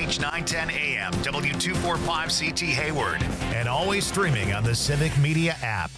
H 910 AM, W245CT Hayward, and always streaming on the Civic Media app.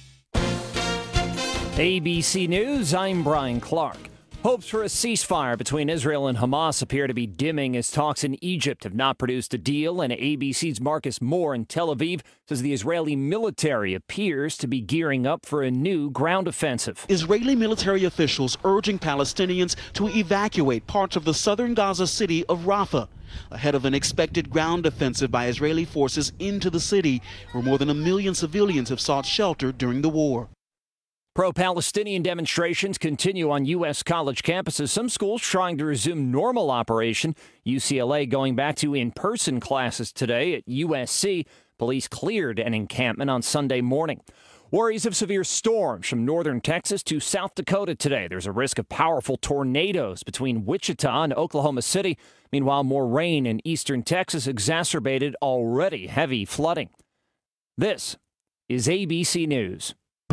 ABC News, I'm Brian Clark. Hopes for a ceasefire between Israel and Hamas appear to be dimming as talks in Egypt have not produced a deal, and ABC's Marcus Moore in Tel Aviv says the Israeli military appears to be gearing up for a new ground offensive. Israeli military officials urging Palestinians to evacuate parts of the southern Gaza city of Rafah ahead of an expected ground offensive by Israeli forces into the city, where more than 1 million civilians have sought shelter during the war. Pro-Palestinian demonstrations continue on U.S. college campuses. Some schools trying to resume normal operation. UCLA going back to in-person classes today at USC. Police cleared an encampment on Sunday morning. Worries of severe storms from northern Texas to South Dakota today. There's a risk of powerful tornadoes between Wichita and Oklahoma City. Meanwhile, more rain in eastern Texas exacerbated already heavy flooding. This is ABC News.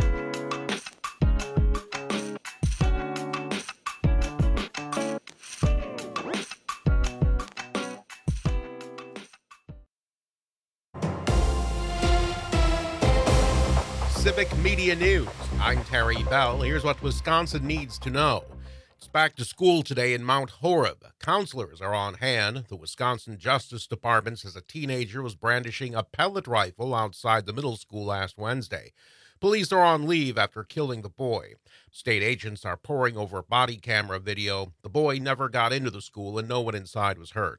Civic Media News. I'm Terry Bell. Here's what Wisconsin needs to know. It's back to school today in Mount Horeb. Counselors are on hand. The Wisconsin Justice Department says a teenager was brandishing a pellet rifle outside the middle school last Wednesday. Police are on leave after killing the boy. State agents are poring over body camera video. The boy never got into the school and no one inside was hurt.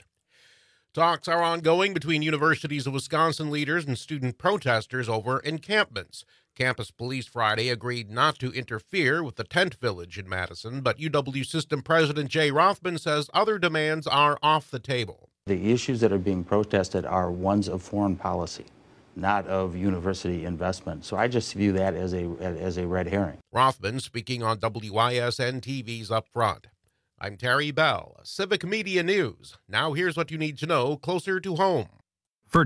Talks are ongoing between Universities of Wisconsin leaders and student protesters over encampments. Campus police Friday agreed not to interfere with the tent village in Madison, but UW System President Jay Rothman says other demands are off the table. The issues that are being protested are ones of foreign policy, not of university investment. So I just view that as a red herring. Rothman speaking on WISN TV's Up Front. I'm Terry Bell, Civic Media News. Now here's what you need to know closer to home. For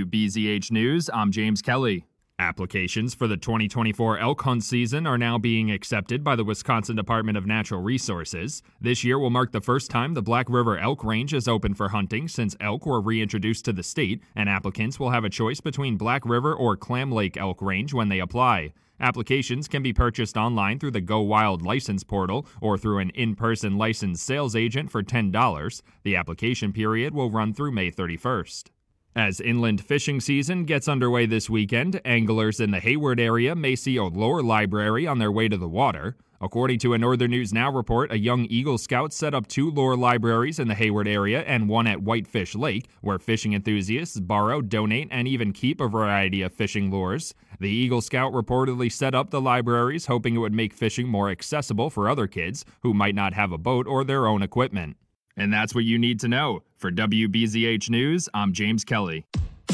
WBZH News, I'm James Kelly. Applications for the 2024 elk hunt season are now being accepted by the Wisconsin Department of Natural Resources. This year will mark the first time the Black River Elk Range is open for hunting since elk were reintroduced to the state, and applicants will have a choice between Black River or Clam Lake Elk Range when they apply. Applications can be purchased online through the Go Wild license portal or through an in-person licensed sales agent for $10. The application period will run through May 31st. As inland fishing season gets underway this weekend, anglers in the Hayward area may see a lure library on their way to the water. According to a Northern News Now report, a young Eagle Scout set up 2 lure libraries in the Hayward area and one at Whitefish Lake, where fishing enthusiasts borrow, donate, and even keep a variety of fishing lures. The Eagle Scout reportedly set up the libraries hoping it would make fishing more accessible for other kids who might not have a boat or their own equipment. And that's what you need to know. For WBZH News, I'm James Kelly. The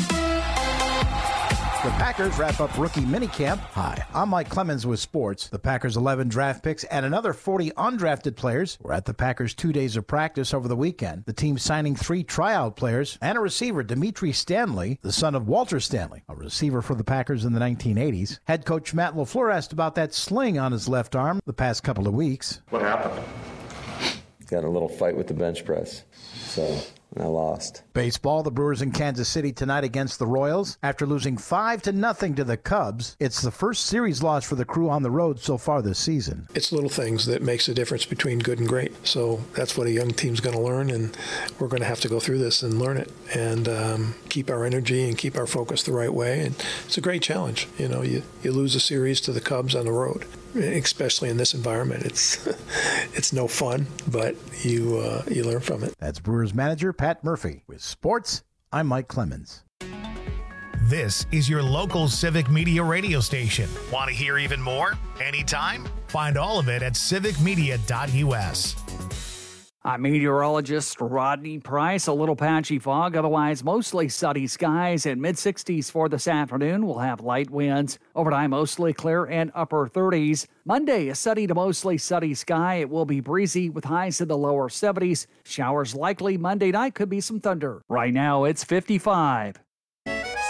Packers wrap up rookie minicamp. Hi, I'm Mike Clemens with sports. The Packers' 11 draft picks and another 40 undrafted players were at the Packers' 2 days of practice over the weekend. The team signing 3 tryout players and a receiver, Dimitri Stanley, the son of Walter Stanley, a receiver for the Packers in the 1980s. Head coach Matt LaFleur asked about that sling on his left arm the past couple of weeks. What happened? Got in a little fight with the bench press, so I lost. Baseball, the Brewers in Kansas City tonight against the Royals. After losing 5-0 to the Cubs, it's the first series loss for the Crew on the road so far this season. It's little things that makes the difference between good and great. So that's what a young team's going to learn, and we're going to have to go through this and learn it and keep our energy and keep our focus the right way. And it's a great challenge. You know, you lose a series to the Cubs on the road, especially in this environment. It's no fun, but you learn from it. That's Brewers manager Pat Murphy. With sports, I'm Mike Clemens. This is your local Civic Media radio station. Want to hear even more? Anytime? Find all of it at civicmedia.us. I'm meteorologist Rodney Price. A little patchy fog, otherwise mostly sunny skies and mid-60s for this afternoon. We'll have light winds. Overnight, mostly clear and upper 30s. Monday, a sunny to mostly sunny sky. It will be breezy with highs in the lower 70s. Showers likely Monday night, could be some thunder. Right now, it's 55.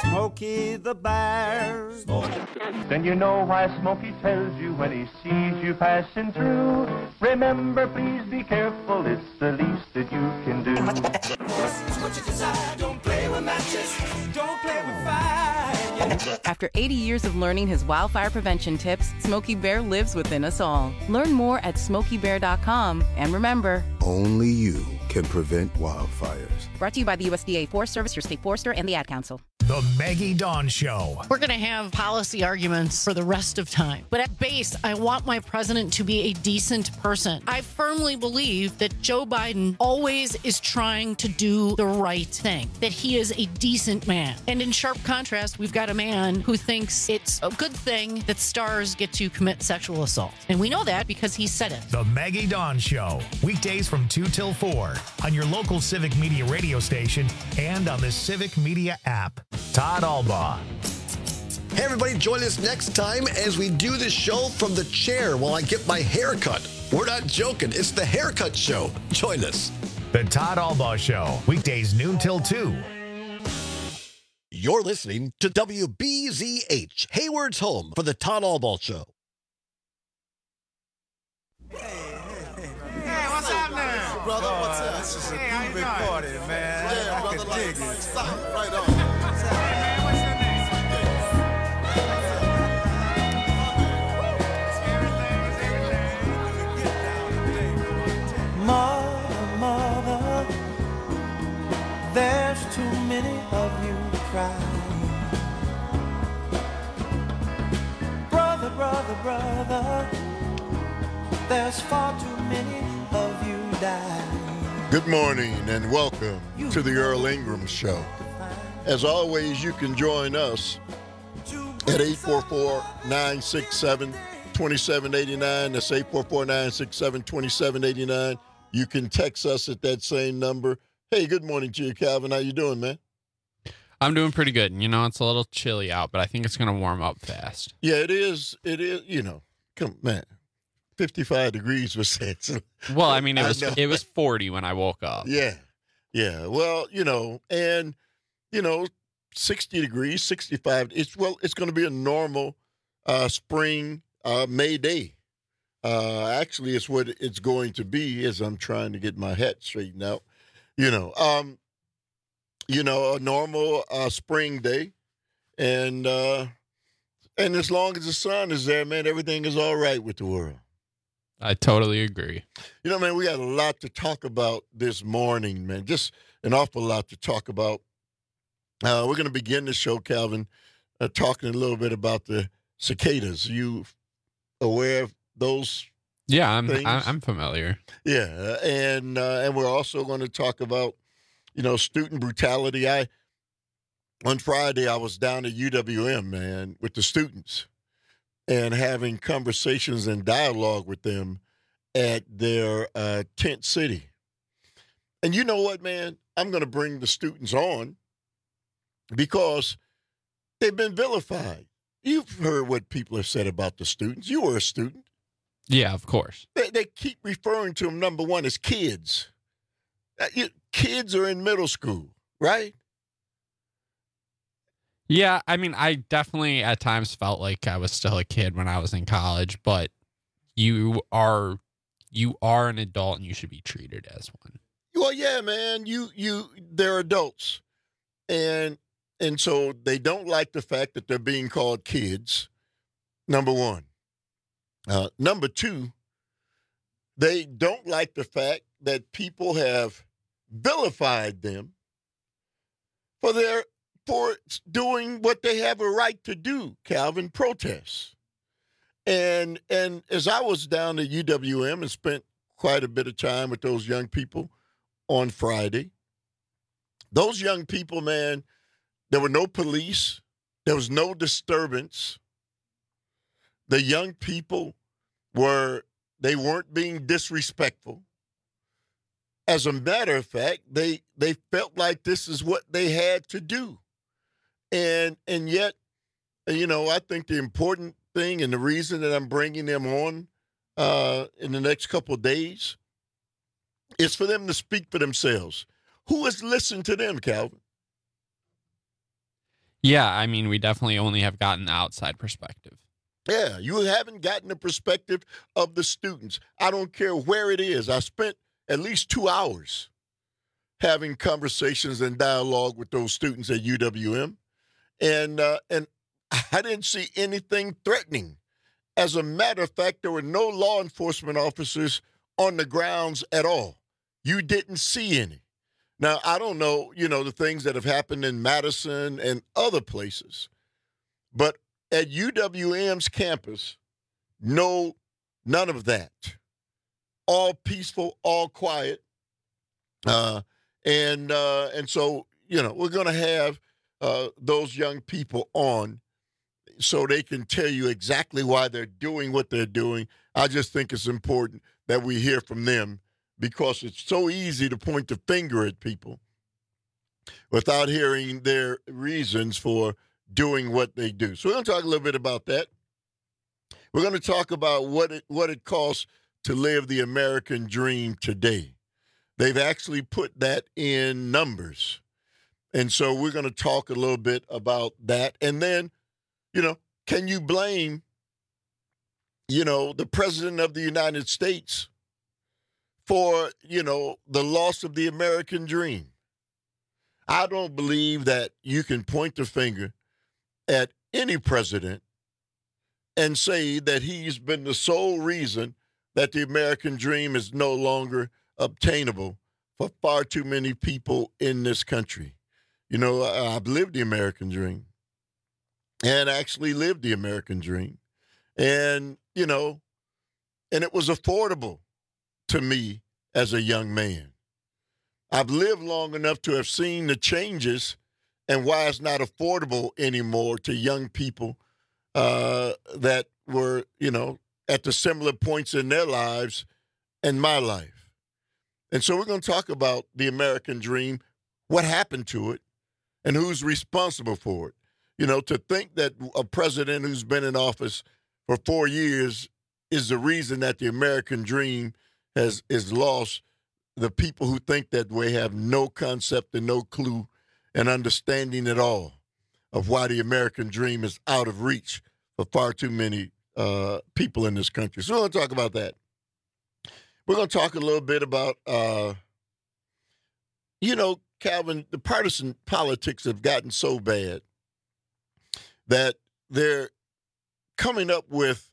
Smokey the Bear. Then you know why Smokey tells you when he sees you passing through. Remember, please be careful, it's the least that you can do. What you desire, don't play with matches, don't play with fire. After 80 years of learning his wildfire prevention tips, Smokey Bear lives within us all. Learn more at SmokeyBear.com. And remember, only you can prevent wildfires. Brought to you by the USDA Forest Service, your state forester, and the Ad Council. The Maggie Dawn Show. We're going to have policy arguments for the rest of time. But at base, I want my president to be a decent person. I firmly believe that Joe Biden always is trying to do the right thing, that he is a decent man. And in sharp contrast, we've got a man who thinks it's a good thing that stars get to commit sexual assault. And we know that because he said it. The Maggie Dawn Show. Weekdays from 2 till 4 on your local Civic Media radio station and on the Civic Media app. Todd Albaugh. Hey, everybody, join us next time as we do the show from the chair while I get my hair cut. We're not joking. It's the Haircut Show. Join us. The Todd Albaugh Show. Weekdays noon till 2. You're listening to WBZH, Hayward's home for the Todd Albaugh Show. Hey, what's up now? Brother, what's up? This is a big party, man. Yeah, I brother, can dig like, it. stop right on. Mother, there's too many of you crying. Brother, there's far too many of you dying. Good morning and welcome to the Earl Ingram Show. As always, you can join us at 844-967-2789. That's 844-967-2789. You can text us at that same number. Hey, good morning to you, Calvin. How you doing, man? I'm doing pretty good. You know, it's a little chilly out, but I think it's going to warm up fast. Yeah, it is. It is, you know. Come, man. 55 degrees was said. So. Well, I mean, it was 40 when I woke up. Yeah. Yeah. Well, you know, and, you know, 60 degrees, 65. It's going to be a normal spring May day. Actually, it's what it's going to be as I'm trying to get my hat straightened out. A normal spring day. And as long as the sun is there, man, everything is all right with the world. I totally agree. You know, man, we got a lot to talk about this morning, man. Just an awful lot to talk about. We're going to begin the show, Calvin, talking a little bit about the cicadas. You aware of those? Yeah, things? I'm familiar. Yeah, and we're also going to talk about, student brutality. On Friday, I was down at UWM, man, with the students and having conversations and dialogue with them at their tent city. And you know what, man? I'm going to bring the students on because they've been vilified. You've heard what people have said about the students. You were a student. Yeah, of course. They keep referring to them, number one, as kids. Kids are in middle school, right? Yeah, I mean, I definitely at times felt like I was still a kid when I was in college, but you are an adult and you should be treated as one. Well, yeah, man, they're adults. And so they don't like the fact that they're being called kids, number one. Number two, they don't like the fact that people have vilified them for doing what they have a right to do, Calvin, protests. And as I was down at UWM and spent quite a bit of time with those young people on Friday, those young people, man, there were no police. There was no disturbance. The young people weren't being disrespectful. As a matter of fact, they felt like this is what they had to do. And yet, I think the important thing and the reason that I'm bringing them on in the next couple of days is for them to speak for themselves. Who has listened to them, Calvin? Yeah, I mean, we definitely only have gotten the outside perspective. Yeah, you haven't gotten the perspective of the students. I don't care where it is. I spent at least 2 hours having conversations and dialogue with those students at UWM, and I didn't see anything threatening. As a matter of fact, there were no law enforcement officers on the grounds at all. You didn't see any. Now, I don't know, the things that have happened in Madison and other places, but at UWM's campus, none of that. All peaceful, all quiet. And so, we're going to have those young people on so they can tell you exactly why they're doing what they're doing. I just think it's important that we hear from them because it's so easy to point the finger at people without hearing their reasons for doing what they do. So we're going to talk a little bit about that. We're going to talk about what it costs to live the American dream today. They've actually put that in numbers. And so we're going to talk a little bit about that. And then, can you blame, the President of the United States for, the loss of the American dream? I don't believe that you can point the finger at any president and say that he's been the sole reason that the American dream is no longer obtainable for far too many people in this country. I've lived the American dream and actually lived the American dream. And, and it was affordable to me as a young man. I've lived long enough to have seen the changes and why it's not affordable anymore to young people that were, at the similar points in their lives and my life. And so we're going to talk about the American dream, what happened to it, and who's responsible for it. To think that a president who's been in office for 4 years is the reason that the American dream is lost. The people who think that way have no concept and no clue and understanding at all of why the American dream is out of reach for far too many people in this country. So we're going to talk about that. We're going to talk a little bit about, Calvin, the partisan politics have gotten so bad that they're coming up with,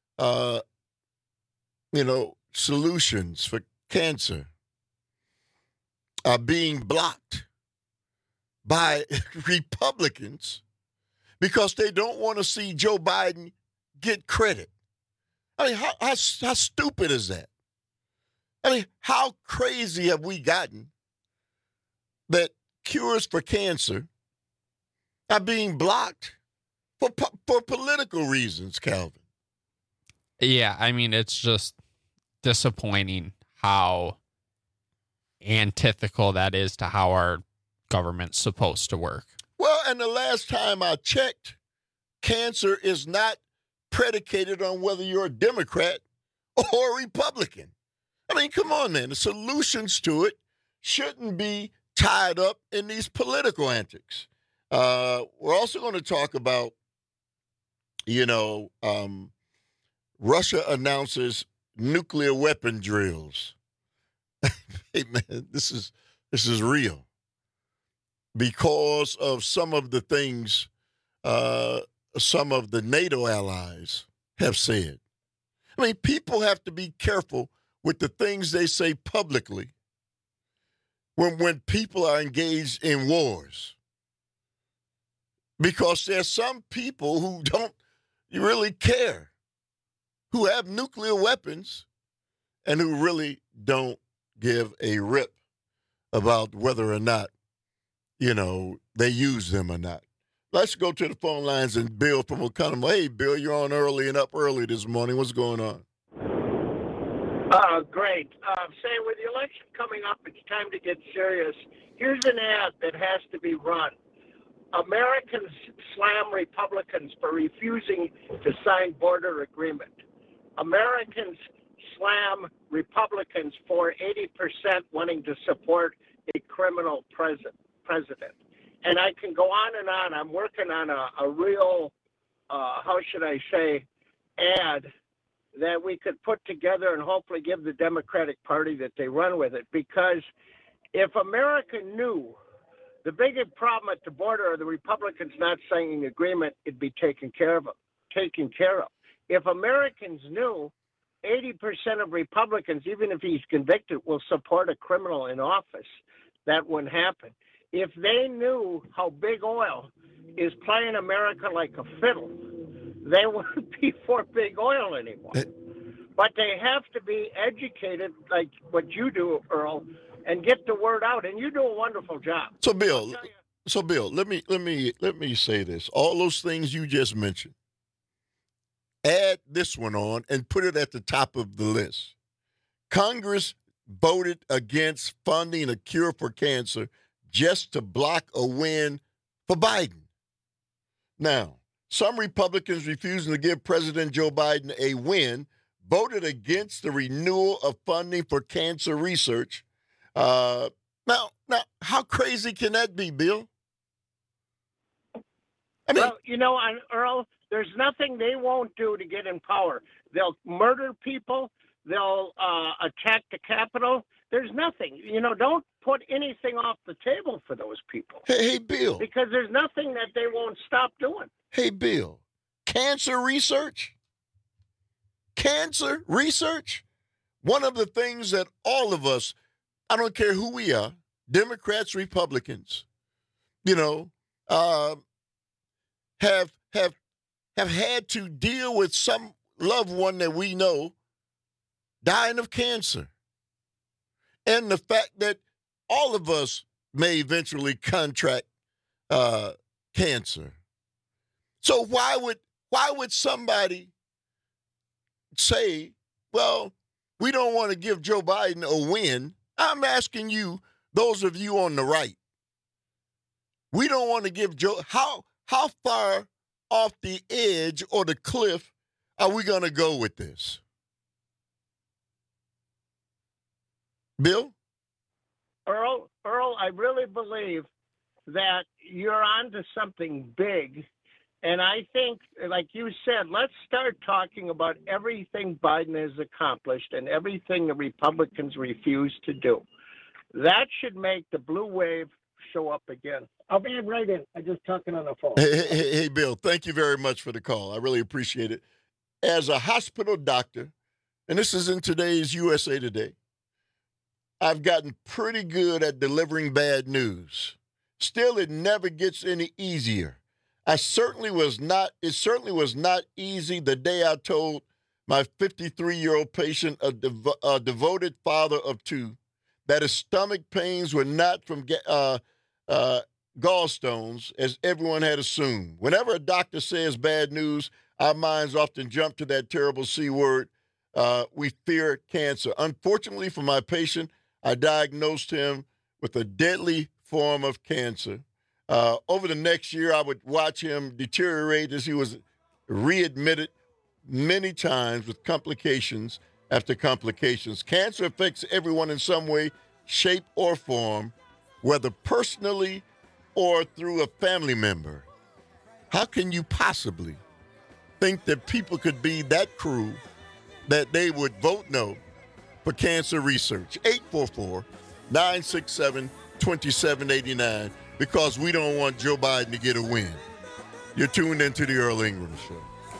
solutions for cancer are being blocked by Republicans because they don't want to see Joe Biden get credit. I mean, how stupid is that? I mean, how crazy have we gotten that cures for cancer are being blocked for political reasons, Calvin? Yeah, I mean, it's just disappointing how antithetical that is to how our government's supposed to work. Well, and the last time I checked, cancer is not predicated on whether you're a Democrat or a Republican. I mean, come on, man. The solutions to it shouldn't be tied up in these political antics. We're also going to talk about, Russia announces nuclear weapon drills. Hey, man, this is real. Because of some of the things some of the NATO allies have said. I mean, people have to be careful with the things they say publicly when people are engaged in wars. Because there's some people who don't really care, who have nuclear weapons, and who really don't give a rip about whether or not, they use them or not. Let's go to the phone lines and Bill from Oconomo. Hey, Bill, you're on early and up early this morning. What's going on? Great. Saying with the election coming up, it's time to get serious. Here's an ad that has to be run. Americans slam Republicans for refusing to sign border agreement. Americans slam Republicans for 80% wanting to support a criminal president. And I can go on and on. I'm working on a real, how should I say, ad that we could put together and hopefully give the Democratic Party that they run with it. Because if America knew the biggest problem at the border are the Republicans not signing the agreement, it'd be taken care of. If Americans knew 80% of Republicans, even if he's convicted, will support a criminal in office, that wouldn't happen. If they knew how big oil is playing America like a fiddle, they wouldn't be for big oil anymore. But they have to be educated like what you do, Earl, and get the word out. And you do a wonderful job. So, Bill, let me say this. All those things you just mentioned, add this one on and put it at the top of the list. Congress voted against funding a cure for cancer just to block a win for Biden. Now, some Republicans refusing to give President Joe Biden a win voted against the renewal of funding for cancer research. Now, how crazy can that be, Bill? Well, Earl, there's nothing they won't do to get in power. They'll murder people. They'll attack the Capitol. There's nothing. Don't put anything off the table for those people. Hey, Bill. Because there's nothing that they won't stop doing. Hey, Bill. Cancer research? Cancer research? One of the things that all of us, I don't care who we are, Democrats, Republicans, have had to deal with some loved one that we know dying of cancer. And the fact that all of us may eventually contract cancer. So why would somebody say, well, we don't want to give Joe Biden a win? I'm asking you, those of you on the right, we don't want to give Joe, how far off the edge or the cliff are we going to go with this? Bill? Earl, I really believe that you're onto something big. And I think, like you said, let's start talking about everything Biden has accomplished and everything the Republicans refuse to do. That should make the blue wave show up again. I'll be right in. I'm just talking on the phone. Hey, Bill, thank you very much for the call. I really appreciate it. As a hospital doctor, and this is in today's USA Today, I've gotten pretty good at delivering bad news. Still, it never gets any easier. It certainly was not easy the day I told my 53-year-old patient, a devoted father of two, that his stomach pains were not from gallstones, as everyone had assumed. Whenever a doctor says bad news, our minds often jump to that terrible C word. We fear cancer. Unfortunately for my patient, I diagnosed him with a deadly form of cancer. Over the next year, I would watch him deteriorate as he was readmitted many times with complications after complications. Cancer affects everyone in some way, shape, or form, whether personally or through a family member. How can you possibly think that people could be that cruel that they would vote no for cancer research? 844-967-2789, because we don't want Joe Biden to get a win. You're tuned into the Earl Ingram Show.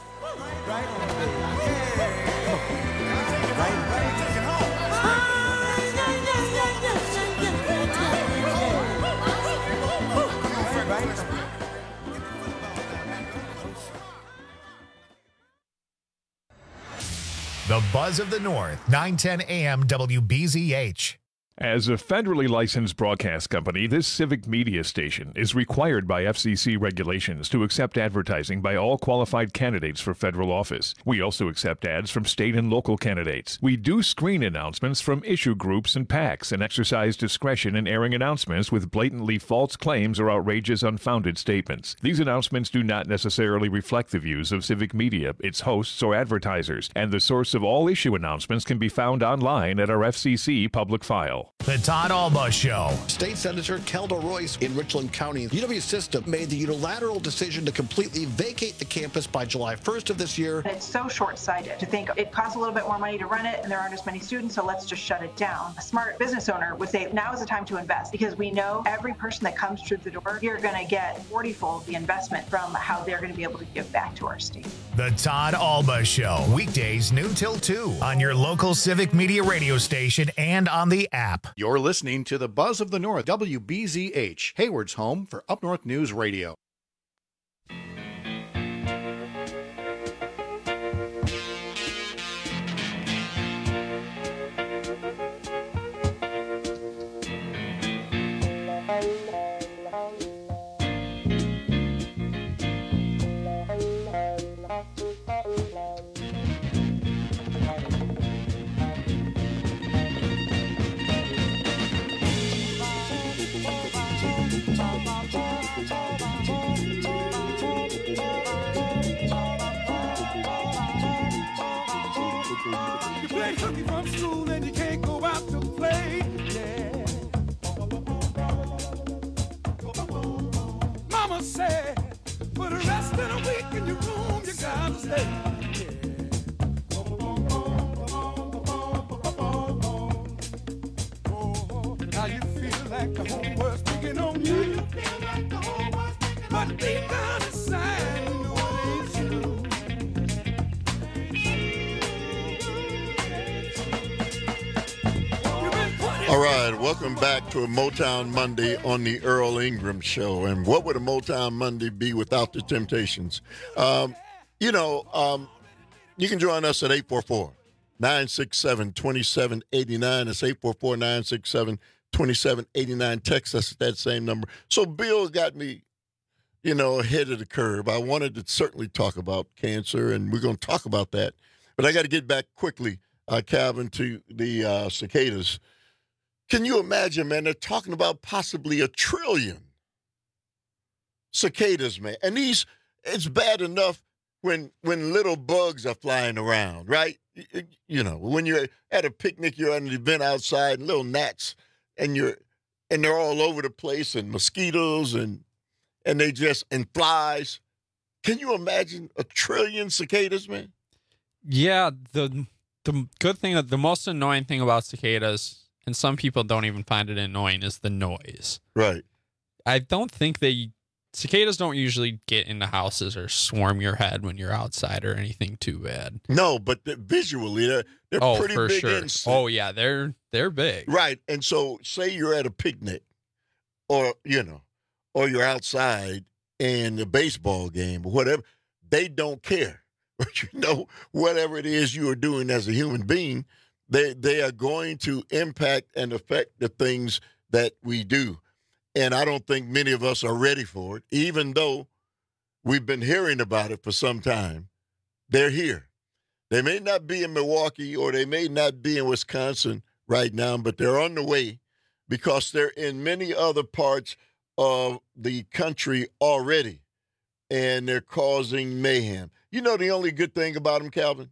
The Buzz of the North, 910 AM WBZH. As a federally licensed broadcast company, this civic media station is required by FCC regulations to accept advertising by all qualified candidates for federal office. We also accept ads from state and local candidates. We do screen announcements from issue groups and PACs and exercise discretion in airing announcements with blatantly false claims or outrageous, unfounded statements. These announcements do not necessarily reflect the views of civic media, its hosts, or advertisers, and the source of all issue announcements can be found online at our FCC public file. now. The Todd Alba Show. State Senator Kelda Royce in Richland County. UW System made the unilateral decision to completely vacate the campus by July 1st of this year. It's so short-sighted to think it costs a little bit more money to run it and there aren't as many students, so let's just shut it down. A smart business owner would say now is the time to invest because we know every person that comes through the door, you're going to get 40-fold the investment from how they're going to be able to give back to our state. The Todd Alba Show, weekdays noon till 2 on your local Civic Media radio station and on the app. You're listening to the Buzz of the North, WBZH, Hayward's home for Up North News Radio. You play hooky from school and you can't go out to play. Yeah. Mama said, for the rest of the week in your room you gotta stay. Oh, now you feel like the whole world's picking on you. But deep down inside, you know it ain't true. All right, welcome back to a Motown Monday on the Earl Ingram Show. And what would a Motown Monday be without the Temptations? You can join us at 844-967-2789. It's 844-967-2789. Text us at that same number. So Bill got me, ahead of the curve. I wanted to certainly talk about cancer, and we're going to talk about that. But I got to get back quickly, Calvin, to the cicadas. Can you imagine, man? They're talking about possibly 1 trillion cicadas, man. And it's bad enough when little bugs are flying around, right? When you're at a picnic, you're at an event outside, and little gnats, and they're all over the place, and mosquitoes, and flies. Can you imagine 1 trillion cicadas, man? Yeah, the good thing, the most annoying thing about cicadas, and some people don't even find it annoying, is the noise. Right. I don't think cicadas don't usually get into houses or swarm your head when you're outside or anything too bad. No, but visually, they're pretty for big sure. insect. Oh, yeah, they're big. Right. And so say you're at a picnic or you're outside in a baseball game or whatever, they don't care. But whatever it is you are doing as a human being, they are going to impact and affect the things that we do. And I don't think many of us are ready for it, even though we've been hearing about it for some time. They're here. They may not be in Milwaukee or they may not be in Wisconsin right now, but they're on the way because they're in many other parts of the country already, and they're causing mayhem. The only good thing about them, Calvin?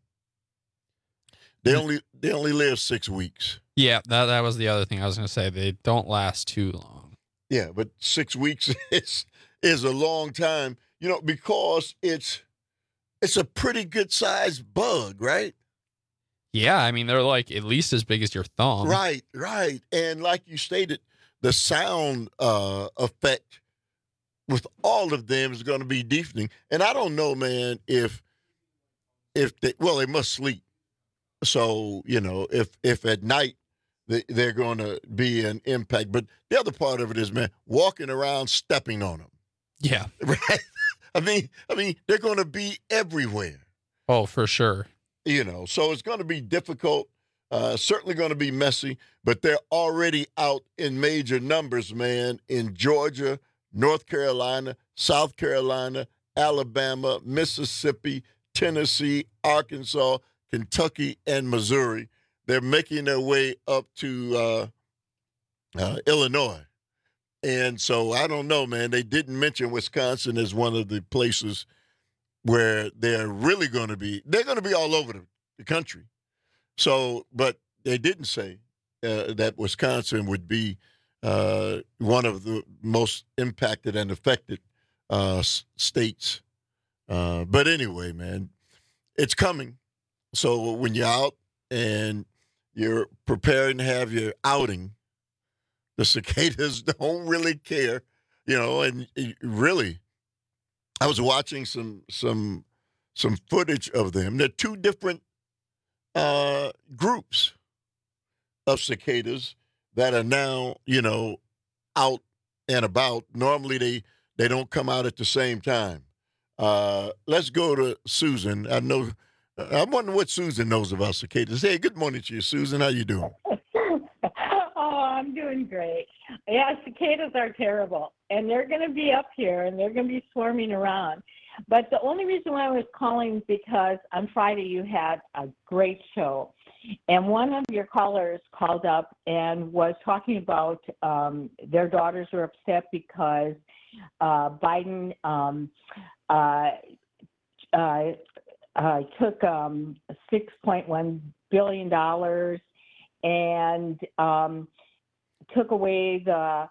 They only live 6 weeks. Yeah, that was the other thing I was going to say. They don't last too long. Yeah, but 6 weeks is a long time, because it's a pretty good sized bug, right? Yeah, I mean, they're like at least as big as your thumb. Right. And like you stated, the sound effect with all of them is going to be deafening. And I don't know, man, if they must sleep. So, if at night they're going to be an impact. But the other part of it is, man, walking around stepping on them. Yeah. Right? I mean, they're going to be everywhere. Oh, for sure. So it's going to be difficult, certainly going to be messy, but they're already out in major numbers, man, in Georgia, North Carolina, South Carolina, Alabama, Mississippi, Tennessee, Arkansas, Kentucky, and Missouri. They're making their way up to Illinois. And so I don't know, man. They didn't mention Wisconsin as one of the places where they're really they're going to be all over the country. So, but they didn't say that Wisconsin would be one of the most impacted and affected states. But anyway, man, it's coming. So when you're out and you're preparing to have your outing, the cicadas don't really care, and really, I was watching some footage of them. They're two different groups of cicadas that are now, out and about. Normally they don't come out at the same time. Let's go to Susan. I'm wondering what Susan knows about cicadas. Hey, good morning to you, Susan. How you doing? Oh, I'm doing great. Yeah, cicadas are terrible, and they're going to be up here, and they're going to be swarming around. But the only reason why I was calling is because on Friday you had a great show, and one of your callers called up and was talking about their daughters were upset because Biden took $6.1 billion and took away the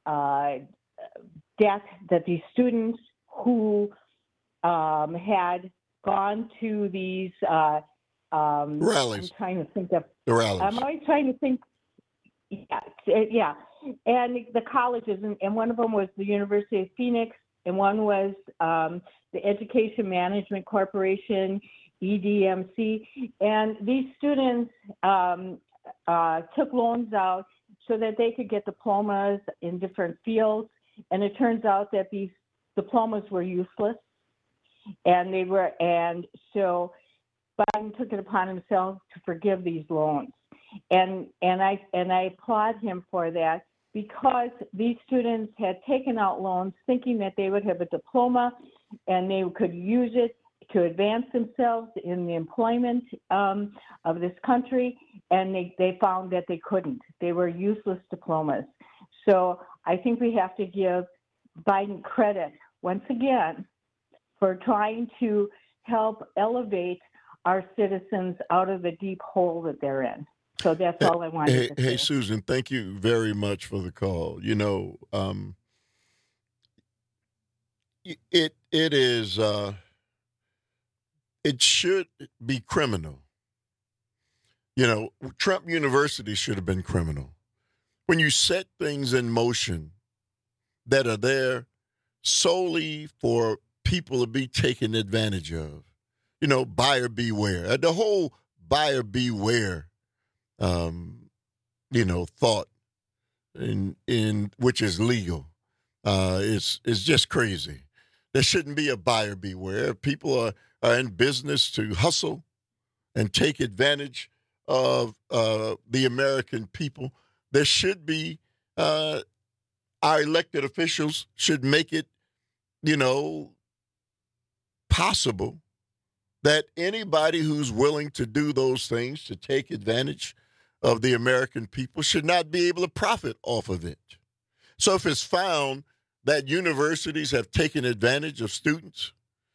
debt that these students who had gone to these rallies. I'm trying to think of the rallies. I'm always trying to think. Yeah, and the colleges, and one of them was the University of Phoenix, and one was the Education Management Corporation, EDMC, and these students took loans out so that they could get diplomas in different fields, and it turns out that these diplomas were useless, and so Biden took it upon himself to forgive these loans, and I applaud him for that, because these students had taken out loans thinking that they would have a diploma and they could use it to advance themselves in the employment of this country, and they found that they couldn't. They were useless diplomas. So I think we have to give Biden credit once again for trying to help elevate our citizens out of the deep hole that they're in. So that's all I wanted to say. Hey, Susan, thank you very much for the call. It should be criminal. Trump University should have been criminal. When you set things in motion that are there solely for people to be taken advantage of, buyer beware. The whole buyer beware thought in which is legal, is just crazy. There shouldn't be a buyer beware. People are in business to hustle and take advantage of the American people. There should be our elected officials should make it, possible that anybody who's willing to do those things to take advantage of the American people should not be able to profit off of it. So if it's found that universities have taken advantage of students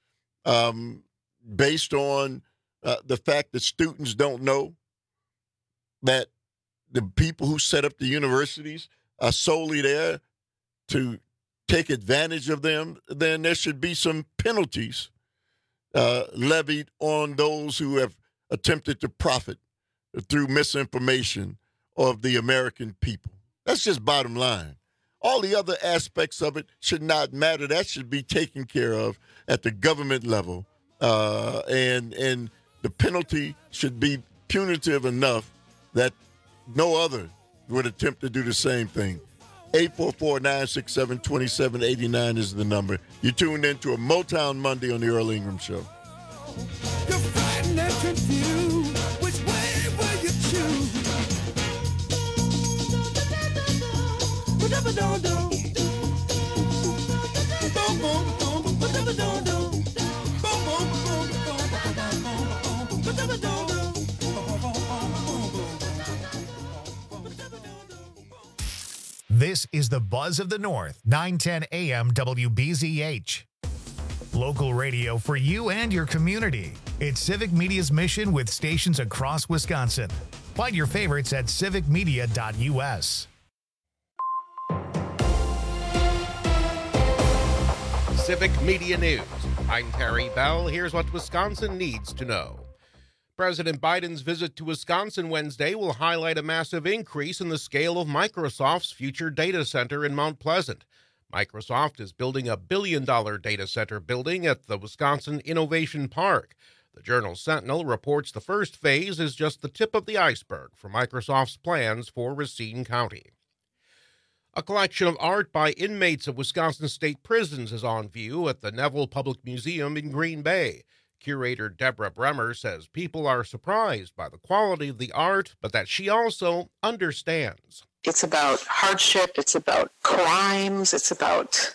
based on the fact that students don't know that the people who set up the universities are solely there to take advantage of them, then there should be some penalties levied on those who have attempted to profit through misinformation of the American people. That's just bottom line. All the other aspects of it should not matter. That should be taken care of at the government level, and the penalty should be punitive enough that no other would attempt to do the same thing. 844-967-2789 is the number. You tuned in to a Motown Monday on the Earl Ingram Show. You're frightened and confused. Which way will you choose? This is the Buzz of the North, 910 AM WBZH. Local radio for you and your community. It's Civic Media's mission with stations across Wisconsin. Find your favorites at civicmedia.us. Civic Media News. I'm Terry Bell. Here's what Wisconsin needs to know. President Biden's visit to Wisconsin Wednesday will highlight a massive increase in the scale of Microsoft's future data center in Mount Pleasant. Microsoft is building a $1 billion data center building at the Wisconsin Innovation Park. The Journal Sentinel reports the first phase is just the tip of the iceberg for Microsoft's plans for Racine County. A collection of art by inmates of Wisconsin state prisons is on view at the Neville Public Museum in Green Bay. Curator Deborah Bremer says people are surprised by the quality of the art, but that she also understands. It's about hardship, it's about crimes, it's about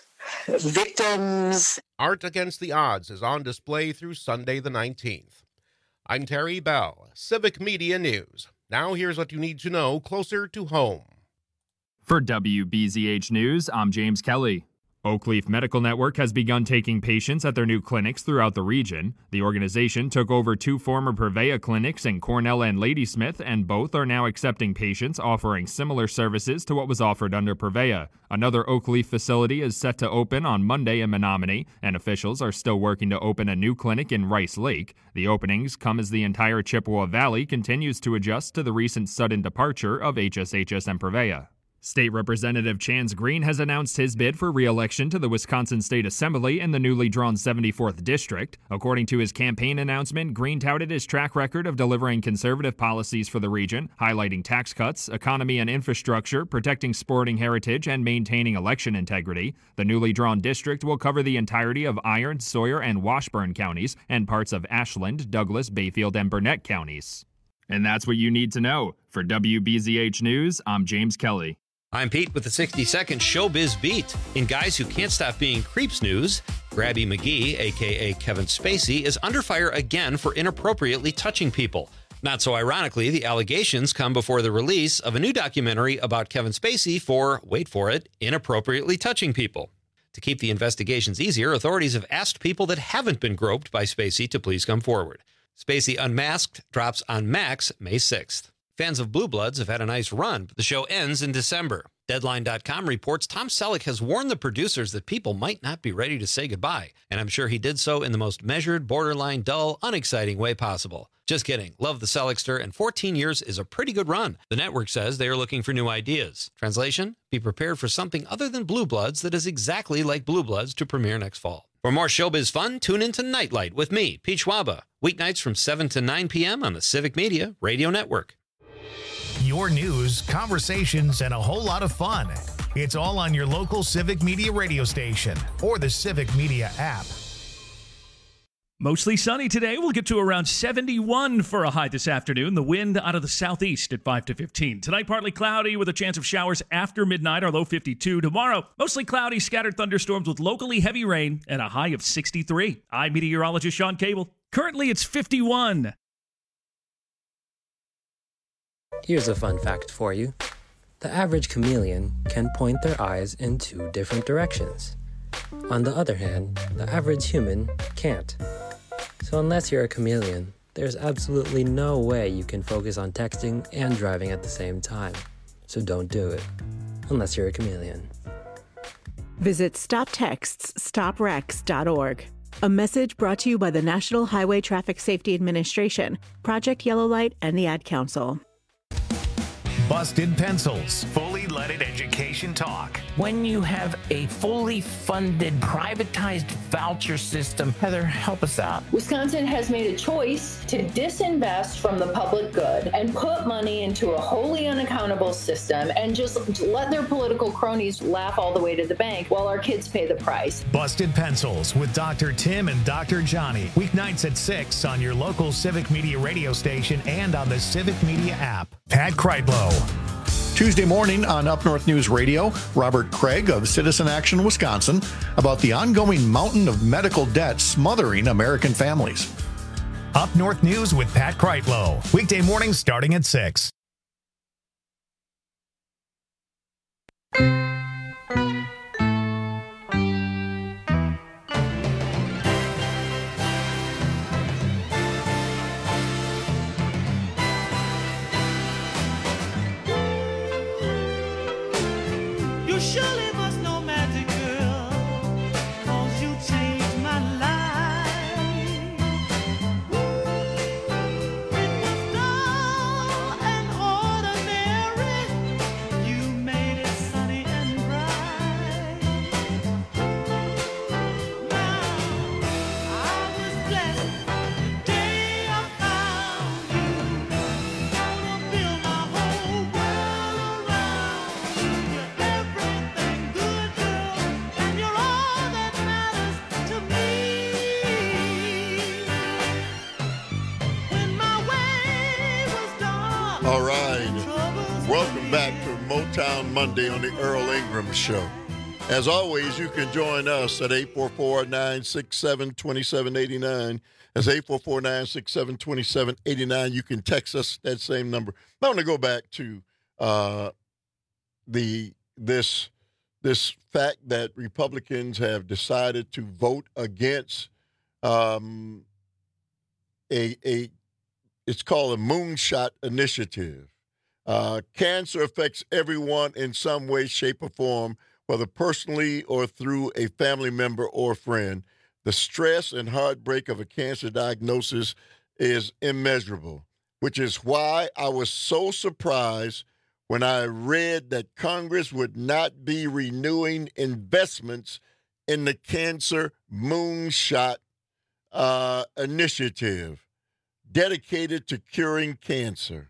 victims. Art Against the Odds is on display through Sunday the 19th. I'm Terry Bell, Civic Media News. Now here's what you need to know closer to home. For WBZH News, I'm James Kelly. Oakleaf Medical Network has begun taking patients at their new clinics throughout the region. The organization took over 2 former Prevea clinics in Cornell and Ladysmith, and both are now accepting patients offering similar services to what was offered under Prevea. Another Oakleaf facility is set to open on Monday in Menominee, and officials are still working to open a new clinic in Rice Lake. The openings come as the entire Chippewa Valley continues to adjust to the recent sudden departure of HSHS and Prevea. State Representative Chance Green has announced his bid for re-election to the Wisconsin State Assembly in the newly drawn 74th District. According to his campaign announcement, Green touted his track record of delivering conservative policies for the region, highlighting tax cuts, economy and infrastructure, protecting sporting heritage, and maintaining election integrity. The newly drawn district will cover the entirety of Iron, Sawyer, and Washburn counties, and parts of Ashland, Douglas, Bayfield, and Burnett counties. And that's what you need to know. For WBZH News, I'm James Kelly. I'm Pete with the 60-second Showbiz Beat. In Guys Who Can't Stop Being Creeps news, Grabby McGee, a.k.a. Kevin Spacey, is under fire again for inappropriately touching people. Not so ironically, the allegations come before the release of a new documentary about Kevin Spacey for, wait for it, inappropriately touching people. To keep the investigations easier, authorities have asked people that haven't been groped by Spacey to please come forward. Spacey Unmasked drops on Max May 6th. Fans of Blue Bloods have had a nice run, but the show ends in December. Deadline.com reports Tom Selleck has warned the producers that people might not be ready to say goodbye, and I'm sure he did so in the most measured, borderline dull, unexciting way possible. Just kidding. Love the Selleckster, and 14 years is a pretty good run. The network says they are looking for new ideas. Translation? Be prepared for something other than Blue Bloods that is exactly like Blue Bloods to premiere next fall. For more showbiz fun, tune into Nightlight with me, Pete Schwaba, weeknights from 7 to 9 p.m. on the Civic Media Radio Network. Your news, conversations, and a whole lot of fun. It's all on your local Civic Media radio station or the Civic Media app. Mostly sunny today. We'll get to around 71 for a high this afternoon. The wind out of the southeast at 5 to 15. Tonight, partly cloudy with a chance of showers after midnight, our low 52. Tomorrow, mostly cloudy, scattered thunderstorms with locally heavy rain and a high of 63. I'm meteorologist Sean Cable. Currently, it's 51. Here's a fun fact for you. The average chameleon can point their eyes in 2 different directions. On the other hand, the average human can't. So unless you're a chameleon, there's absolutely no way you can focus on texting and driving at the same time. So don't do it, unless you're a chameleon. Visit StopTextsStopWrecks.org. A message brought to you by the National Highway Traffic Safety Administration, Project Yellow Light, and the Ad Council. Busted Pencils, fully leaded education talk. When you have a fully funded, privatized voucher system, Heather, help us out. Wisconsin has made a choice to disinvest from the public good and put money into a wholly unaccountable system and just let their political cronies laugh all the way to the bank while our kids pay the price. Busted Pencils with Dr. Tim and Dr. Johnny. Weeknights at 6 on your local Civic Media radio station and on the Civic Media app. Pat Kreitlow. Tuesday morning on Up North News Radio, Robert Craig of Citizen Action Wisconsin about the ongoing mountain of medical debt smothering American families. Up North News with Pat Kreitlow. Weekday mornings starting at 6. All right. Welcome back to Motown Monday on the Earl Ingram Show. As always, you can join us at 844-967-2789. That's 844-967-2789. You can text us that same number. I want to go back to this fact that Republicans have decided to vote against it's called a moonshot initiative. Cancer affects everyone in some way, shape, or form, whether personally or through a family member or friend. The stress and heartbreak of a cancer diagnosis is immeasurable, which is why I was so surprised when I read that Congress would not be renewing investments in the Cancer Moonshot Initiative dedicated to curing cancer.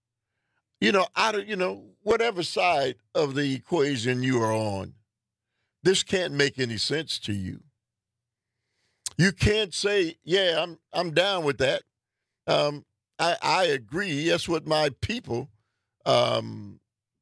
Whatever side of the equation you are on, this can't make any sense to you. You can't say, yeah, I'm down with that. I agree. That's what my people, I'm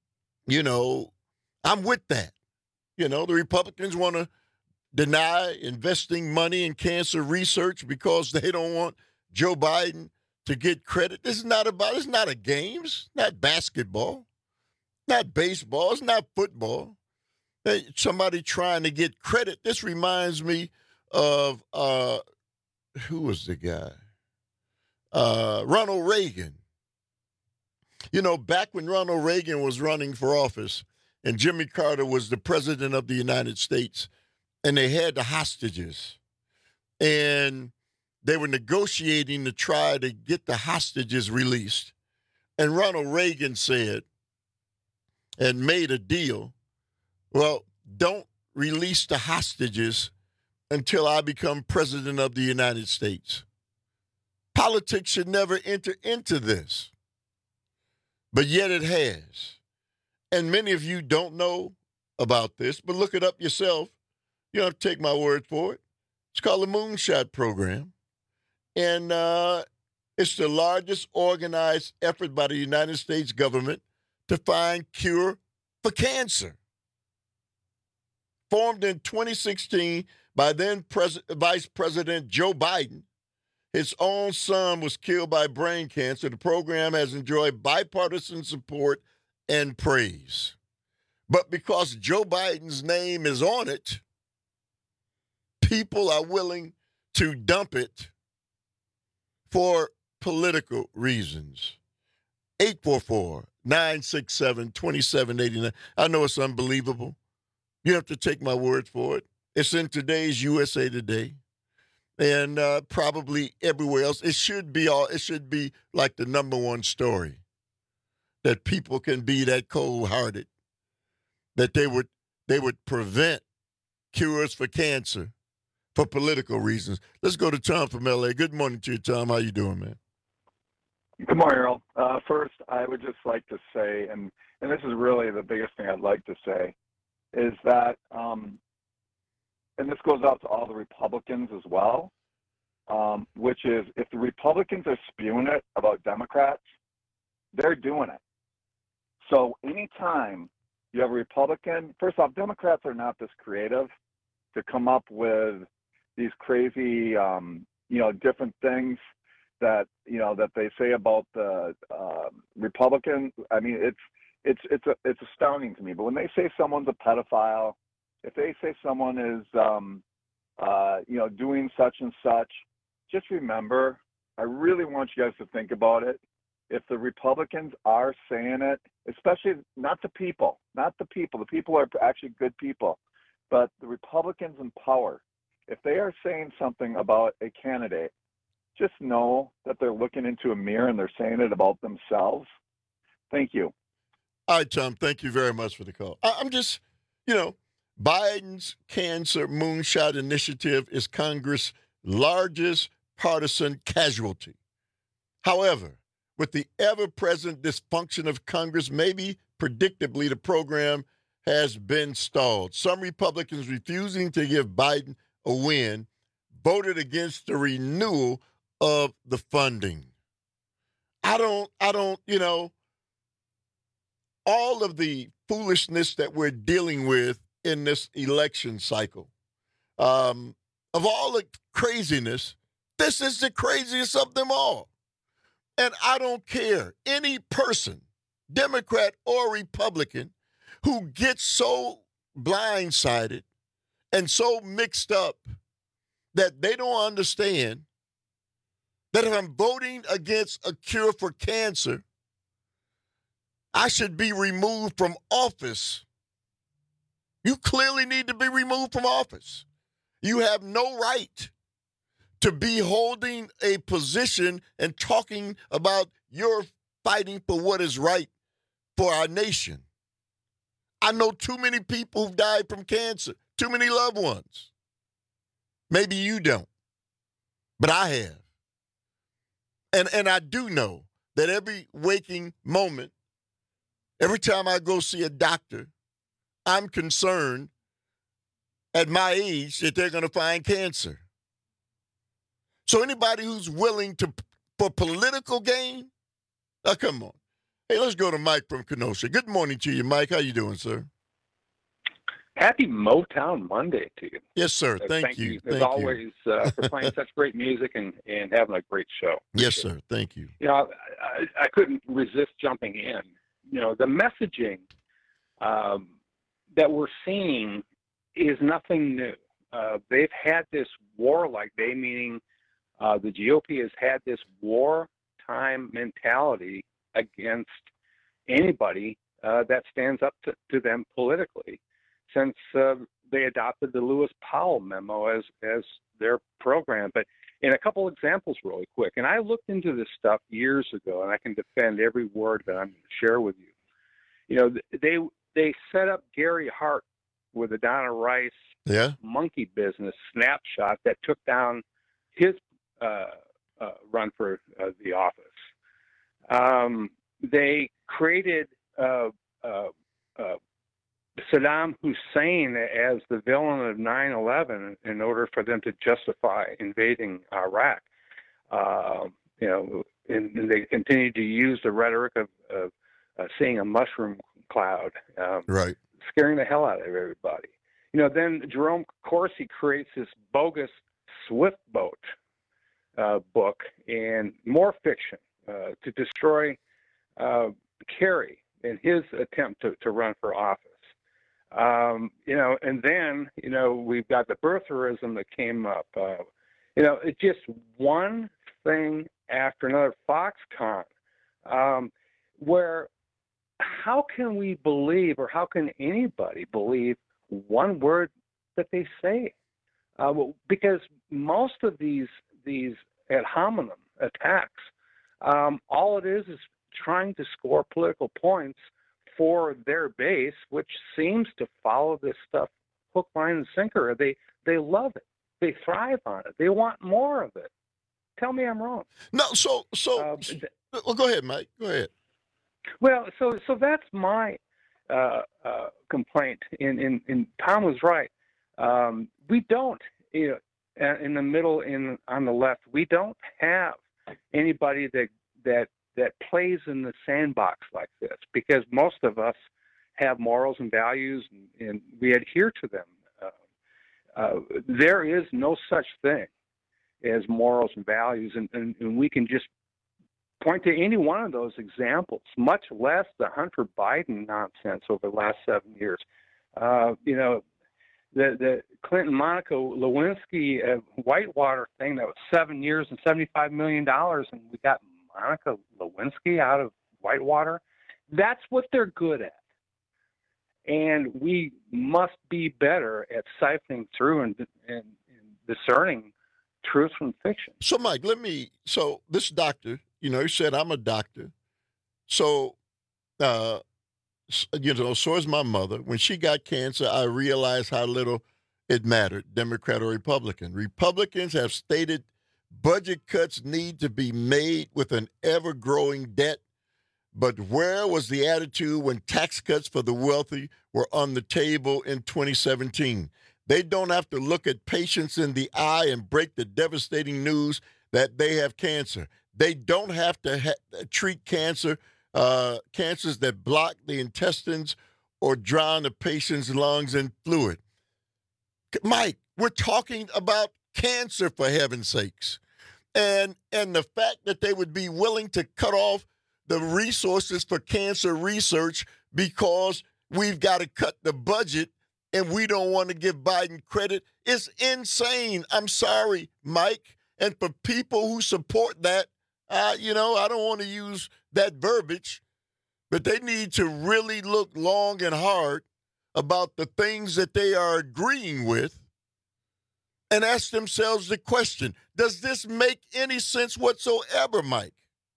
with that. The Republicans want to deny investing money in cancer research because they don't want Joe Biden to get credit. It's not a game. It's not basketball, not baseball. It's not football. Somebody trying to get credit. This reminds me of, who was the guy? Ronald Reagan. Back when Ronald Reagan was running for office and Jimmy Carter was the president of the United States, and they had the hostages, and they were negotiating to try to get the hostages released. And Ronald Reagan said, and made a deal, well, don't release the hostages until I become president of the United States. Politics should never enter into this, but yet it has. And many of you don't know about this, but look it up yourself. You don't have to take my word for it. It's called the Moonshot Program. And it's the largest organized effort by the United States government to find cure for cancer. Formed in 2016 by then Vice President Joe Biden, his own son was killed by brain cancer. The program has enjoyed bipartisan support and praise. But because Joe Biden's name is on it, people are willing to dump it for political reasons. 844-967-2789. I know it's unbelievable. You have to take my word for it. It's in today's USA Today and probably everywhere else. It should be like the number one story, that people can be that cold-hearted, that they would prevent cures for cancer for political reasons. Let's go to Tom from L.A. Good morning to you, Tom. How you doing, man? Good morning, Earl. First, I would just like to say, and this is really the biggest thing I'd like to say, is that, and this goes out to all the Republicans as well, which is if the Republicans are spewing it about Democrats, they're doing it. So anytime you have a Republican, first off, Democrats are not this creative to come up with these crazy, different things that they say about the Republican. I mean, it's astounding to me. But when they say someone's a pedophile, if they say someone is, doing such and such, just remember, I really want you guys to think about it. If the Republicans are saying it, especially not the people, the people are actually good people, but the Republicans in power, if they are saying something about a candidate, just know that they're looking into a mirror and they're saying it about themselves. Thank you. All right, Tom, thank you very much for the call. I'm just, Biden's Cancer Moonshot Initiative is Congress' largest partisan casualty. However, with the ever-present dysfunction of Congress, maybe predictably the program has been stalled. Some Republicans refusing to give Biden a win voted against the renewal of the funding. I don't, all of the foolishness that we're dealing with in this election cycle, of all the craziness, this is the craziest of them all. And I don't care, any person, Democrat or Republican, who gets so blindsided and so mixed up that they don't understand that if I'm voting against a cure for cancer, I should be removed from office. You clearly need to be removed from office. You have no right to be holding a position and talking about you're fighting for what is right for our nation. I know too many people who've died from cancer, too many loved ones. Maybe you don't, but I have. And I do know that every waking moment, every time I go see a doctor, I'm concerned at my age that they're going to find cancer. So anybody who's willing to, for political gain, come on. Hey, let's go to Mike from Kenosha. Good morning to you, Mike. How you doing, sir? Happy Motown Monday to you. Yes, sir. Thank you. As always, for playing such great music and having a great show. Yes, sir. Thank you. You know, I couldn't resist jumping in. You know, the messaging that we're seeing is nothing new. They've had this warlike, they meaning the GOP has had this wartime mentality against anybody that stands up to them politically since they adopted the Lewis Powell memo as their program. But in a couple examples really quick, and I looked into this stuff years ago, and I can defend every word that I'm going to share with you. You know, they set up Gary Hart with the Donna Rice monkey business snapshot that took down his run for the office. They created Saddam Hussein as the villain of 9/11 in order for them to justify invading Iraq. You know, and they continued to use the rhetoric of seeing a mushroom cloud, right, scaring the hell out of everybody. You know, then Jerome Corsi creates this bogus Swift boat book and more fiction to destroy Kerry in his attempt to run for office. You know, and then, you know, we've got the birtherism that came up. You know, it's just one thing after another. Foxconn, where how can we believe, or how can anybody believe one word that they say? Because most of these ad hominem attacks, all it is trying to score political points for their base, which seems to follow this stuff hook, line, and sinker. They love it. They thrive on it. They want more of it. Tell me I'm wrong. No, so well, go ahead, Mike. Go ahead. Well, so that's my complaint. And Tom was right. We don't, you know, in the middle, on the left, we don't have anybody that plays in the sandbox like this, because most of us have morals and values, and we adhere to them. There is no such thing as morals and values, and we can just point to any one of those examples, much less the Hunter Biden nonsense over the last 7 years. You know, the Clinton, Monica Lewinsky Whitewater thing that was 7 years and $75 million, and we got Monica Lewinsky out of Whitewater. That's what they're good at. And we must be better at siphoning through and discerning truth from fiction. So, Mike, so this doctor, you know, he said, I'm a doctor. So, you know, so is my mother. When she got cancer, I realized how little it mattered, Democrat or Republican. Republicans have stated budget cuts need to be made with an ever-growing debt. But where was the attitude when tax cuts for the wealthy were on the table in 2017? They don't have to look at patients in the eye and break the devastating news that they have cancer. They don't have to treat cancer cancers that block the intestines or drown the patient's lungs in fluid. Mike, we're talking about cancer, for heaven's sakes. And the fact that they would be willing to cut off the resources for cancer research because we've got to cut the budget and we don't want to give Biden credit is insane. I'm sorry, Mike. And for people who support that, I don't want to use that verbiage, but they need to really look long and hard about the things that they are agreeing with and ask themselves the question, does this make any sense whatsoever, Mike?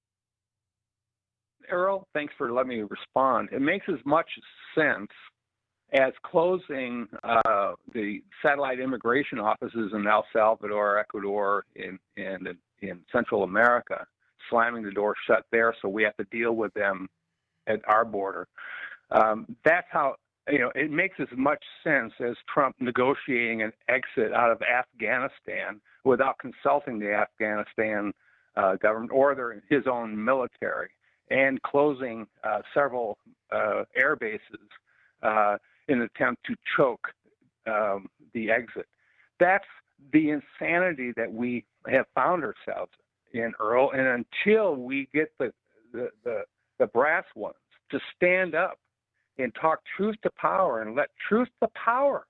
Earl, thanks for letting me respond. It makes as much sense as closing the satellite immigration offices in El Salvador, Ecuador, and in Central America, slamming the door shut there so we have to deal with them at our border. That's how, it makes as much sense as Trump negotiating an exit out of Afghanistan without consulting the Afghanistan government or his own military, and closing several air bases in an attempt to choke the exit. That's the insanity that we have found ourselves in, Earl. And until we get the brass ones to stand up and talk truth to power and let truth to power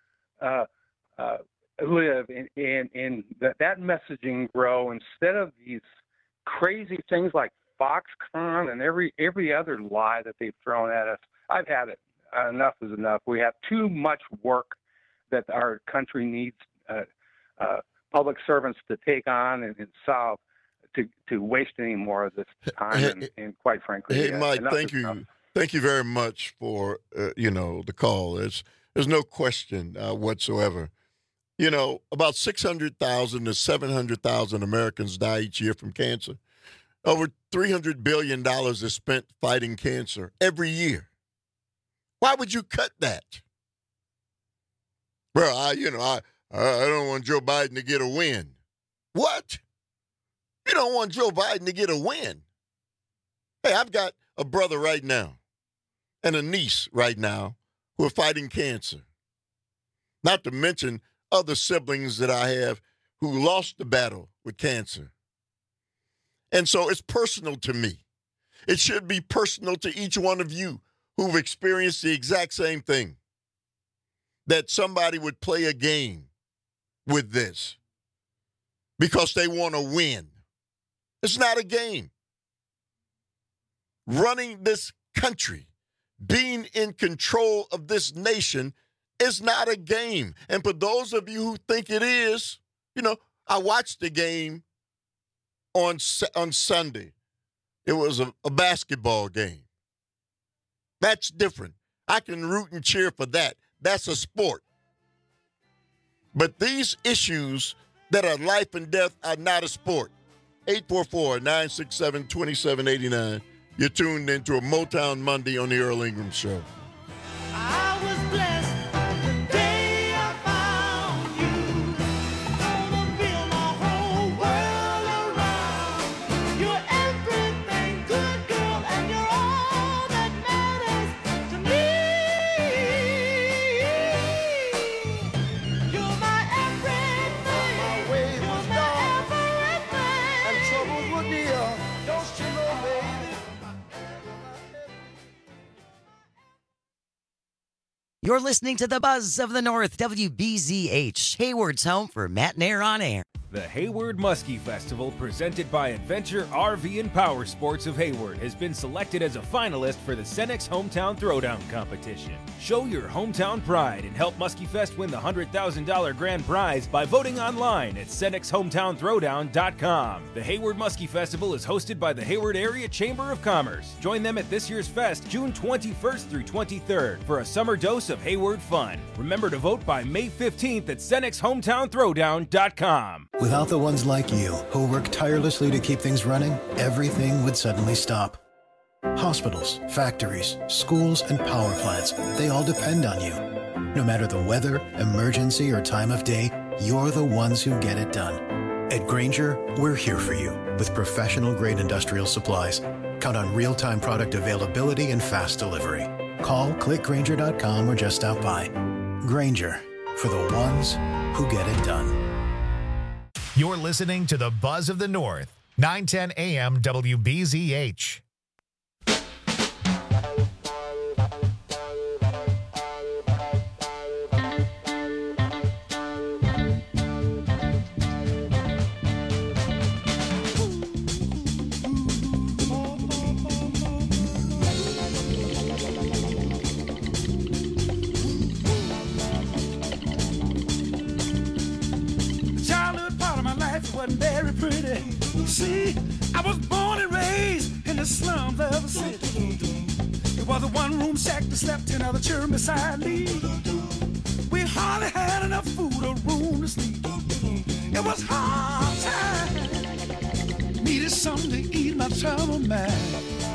live in that messaging grow, instead of these crazy things like Foxconn and every other lie that they've thrown at us. I've had it. Enough is enough. We have too much work that our country needs public servants to take on and solve to waste any more of this time. And quite frankly, hey, Mike, thank you. Enough. Thank you very much for the call. There's no question whatsoever. About 600,000 to 700,000 Americans die each year from cancer. Over $300 billion is spent fighting cancer every year. Why would you cut that? Well, I don't want Joe Biden to get a win. What? You don't want Joe Biden to get a win? Hey, I've got a brother right now and a niece right now who are fighting cancer. Not to mention other siblings that I have who lost the battle with cancer. And so it's personal to me. It should be personal to each one of you who've experienced the exact same thing. That somebody would play a game with this because they want to win. It's not a game. Running this country, being in control of this nation is not a game. And for those of you who think it is, I watched the game on Sunday. It was a basketball game. That's different. I can root and cheer for that. That's a sport. But these issues that are life and death are not a sport. 844-967-2789. You're tuned into a Motown Monday on the Earl Ingram Show. I was blessed the day I found you. Gonna build my whole world around. You're everything, good girl, and you're all that matters to me. You're my everything. My way was dark, and troubles were near. Don't you know, baby? You're listening to the Buzz of the North, WBZH, Hayward's home for Matt and Air on Air. The Hayward Muskie Festival, presented by Adventure RV and Power Sports of Hayward, has been selected as a finalist for the Cenex Hometown Throwdown competition. Show your hometown pride and help Muskie Fest win the $100,000 grand prize by voting online at CenexHometownThrowdown.com. The Hayward Muskie Festival is hosted by the Hayward Area Chamber of Commerce. Join them at this year's fest, June 21st through 23rd, for a summer dose of Hayward fun. Remember to vote by May 15th at CenexHometownThrowdown.com. Without the ones like you, who work tirelessly to keep things running, everything would suddenly stop. Hospitals, factories, schools, and power plants, they all depend on you. No matter the weather, emergency, or time of day, you're the ones who get it done. At Grainger, we're here for you with professional-grade industrial supplies. count on real-time product availability and fast delivery. Call, clickgrainger.com, or just stop by. Grainger, for the ones who get it done. You're listening to the Buzz of the North, 910 AM WBZH. Wasn't very pretty. See, I was born and raised in the slums of a city. It was a one-room shack that slept 10 other children beside me. We hardly had enough food or room to sleep. It was hard time. Needed something to ease my troubled mind.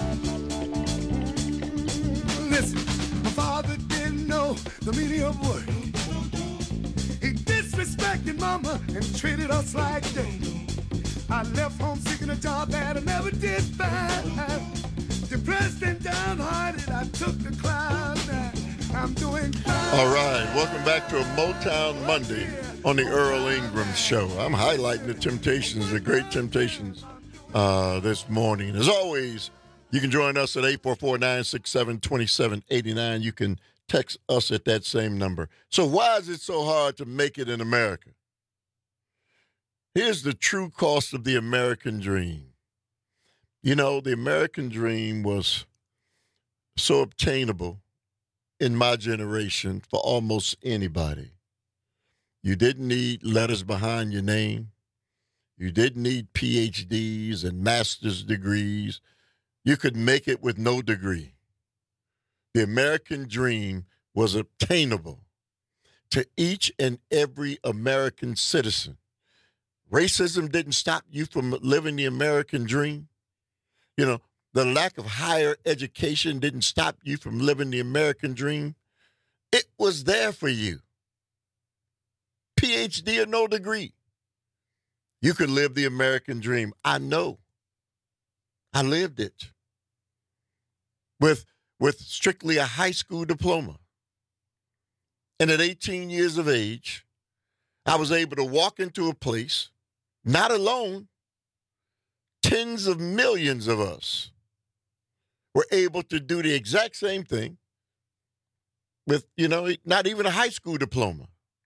Listen, my father didn't know the meaning of work. He disrespected mama and treated us like dirt. I left home seeking a job that I never did find. Depressed and downhearted, I took the cloud. I'm doing fine. All right, welcome back to a Motown Monday on the Earl Ingram Show. I'm highlighting the Temptations, the great Temptations, this morning. As always, you can join us at 844-967-2789. You can text us at that same number. So why is it so hard to make it in America? Here's the true cost of the American dream. You know, the American dream was so obtainable in my generation for almost anybody. You didn't need letters behind your name. You didn't need PhDs and master's degrees. You could make it with no degree. The American dream was obtainable to each and every American citizen. Racism didn't stop you from living the American dream. You know, the lack of higher education didn't stop you from living the American dream. It was there for you. PhD or no degree. You could live the American dream. I know. I lived it. With strictly a high school diploma. And at 18 years of age, I was able to walk into a place, not alone, tens of millions of us were able to do the exact same thing with, not even a high school diploma.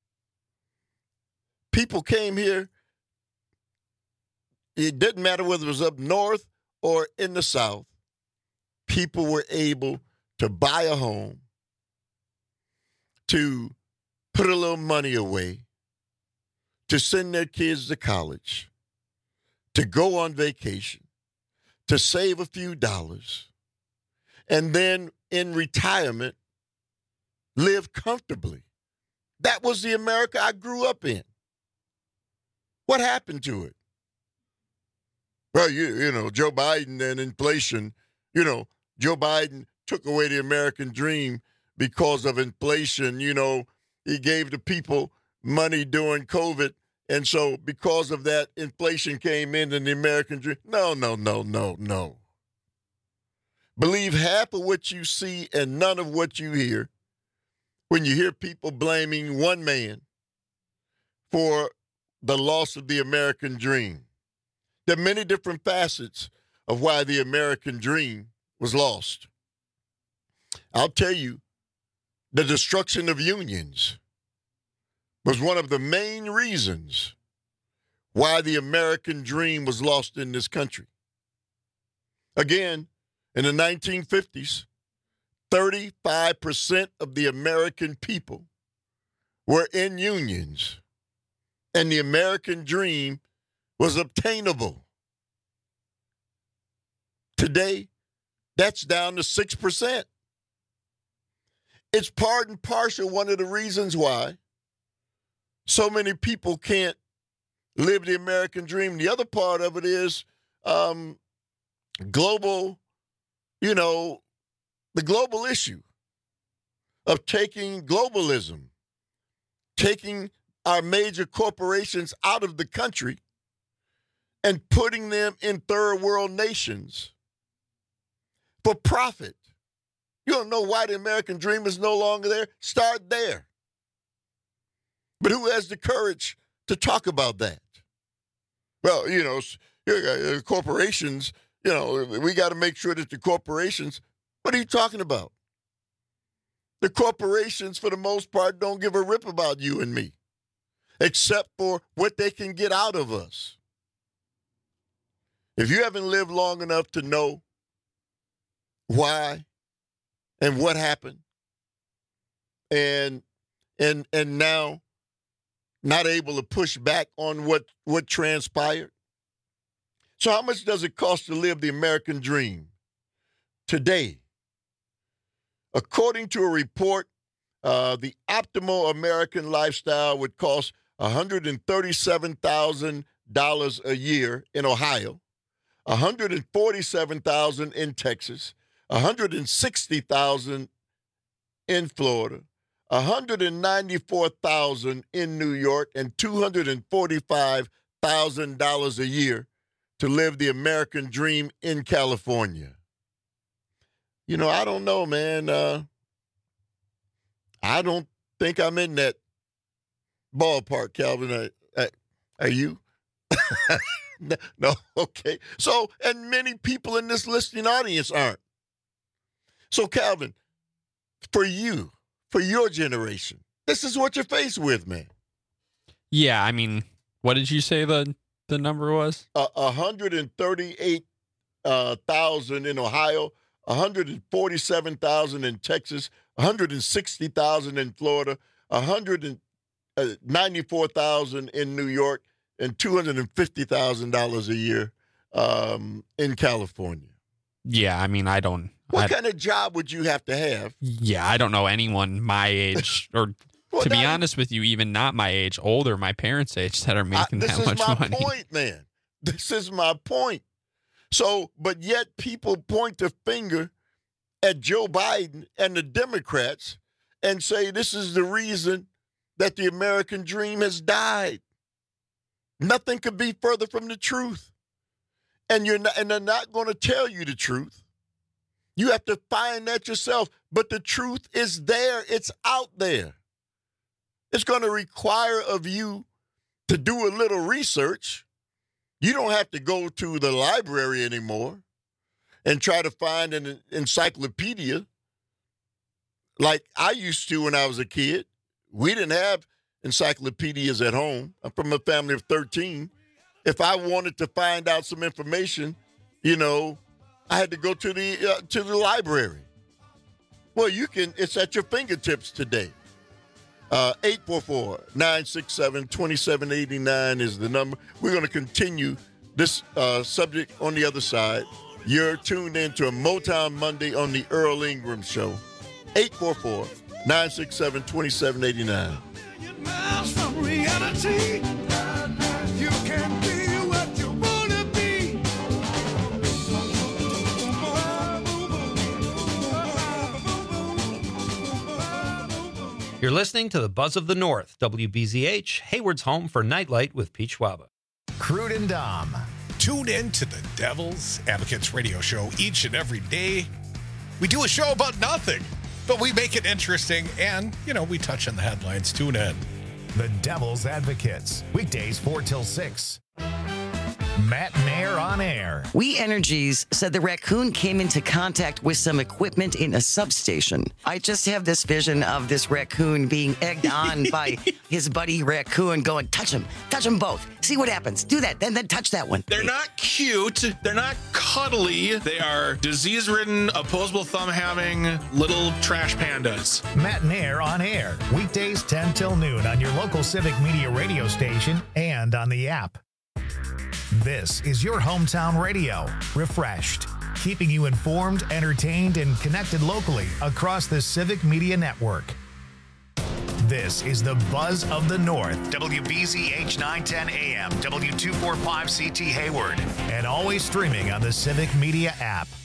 People came here, it didn't matter whether it was up north or in the south, people were able to buy a home, to put a little money away, to send their kids to college, to go on vacation, to save a few dollars, and then in retirement, live comfortably. That was the America I grew up in. What happened to it? Well, Joe Biden and inflation, Joe Biden took away the American dream because of inflation. He gave the people money during COVID. And so because of that, inflation came in and the American dream. No. Believe half of what you see and none of what you hear when you hear people blaming one man for the loss of the American dream. There are many different facets of why the American dream was lost. I'll tell you, the destruction of unions was one of the main reasons why the American dream was lost in this country. Again, in the 1950s, 35% of the American people were in unions, and the American dream was obtainable. Today, that's down to 6%. It's part and parcel one of the reasons why so many people can't live the American dream. The other part of it is global, the global issue of taking globalism, taking our major corporations out of the country and putting them in third world nations for profit. You don't know why the American dream is no longer there? Start there. But who has the courage to talk about that? Well, corporations, we got to make sure that the corporations, what are you talking about? The corporations, for the most part, don't give a rip about you and me, except for what they can get out of us. If you haven't lived long enough to know why and what happened, and now not able to push back on what transpired. So how much does it cost to live the American dream today? According to a report, the optimal American lifestyle would cost $137,000 a year in Ohio, $147,000 in Texas, $160,000 in Florida, $194,000 in New York, and $245,000 a year to live the American dream in California. I don't know, man. I don't think I'm in that ballpark, Calvin. Are you? No, okay. So, and many people in this listening audience aren't. So, Calvin, for you, for your generation, this is what you're faced with, man. Yeah, I mean, what did you say the number was? 138,000 in Ohio, 147,000 in Texas, 160,000 in Florida, 194,000 in New York, and $250,000 a year in California. Yeah, I mean, What kind of job would you have to have? Yeah, I don't know anyone my age, or to be honest with you, even not my age, older, my parents' age, that are making that much money. This is my point, man. This is my point. So, but yet people point the finger at Joe Biden and the Democrats and say this is the reason that the American dream has died. Nothing could be further from the truth. And they're not going to tell you the truth. You have to find that yourself. But the truth is there. It's out there. It's going to require of you to do a little research. You don't have to go to the library anymore and try to find an encyclopedia like I used to when I was a kid. We didn't have encyclopedias at home. I'm from a family of 13. If I wanted to find out some information, I had to go to the library. Well, it's at your fingertips today. 844-967-2789 is the number. We're going to continue this subject on the other side. You're tuned in to a Motown Monday on the Earl Ingram Show. 844-967-2789. Miles from reality, you can be what you want to be. You're listening to the Buzz of the North, WBZH, Hayward's home for Nightlight with Pete Schwaba. Crude and Dom. Tune in to the Devil's Advocates radio show each and every day. We do a show about nothing, but we make it interesting and, we touch on the headlines. Tune in. The Devil's Advocates, weekdays 4 till 6. Matt Nair on air. We Energies said the raccoon came into contact with some equipment in a substation. I just have this vision of this raccoon being egged on by his buddy raccoon going, touch them both. See what happens. Do that, then touch that one. They're not cute. They're not cuddly. They are disease-ridden, opposable thumb-having little trash pandas. Matt Nair on air, weekdays 10 till noon on your local Civic Media radio station and on the app. This is your hometown radio, refreshed, keeping you informed, entertained, and connected locally across the Civic Media Network. This is the Buzz of the North, WBZH 910 AM, W245CT Hayward, and always streaming on the Civic Media app.